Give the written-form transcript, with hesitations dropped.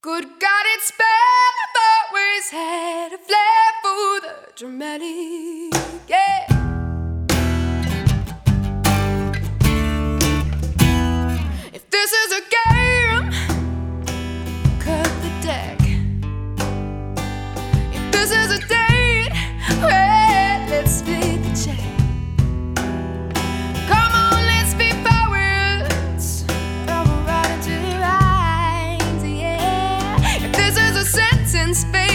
Good God, it's bad. I've always had a flair for the dramatic. Yeah. If this is a game, cut the deck. If this is a date, well, let's split the check. Come on, let's be forwards, double right into the lines, yeah. If this is a sentence, baby,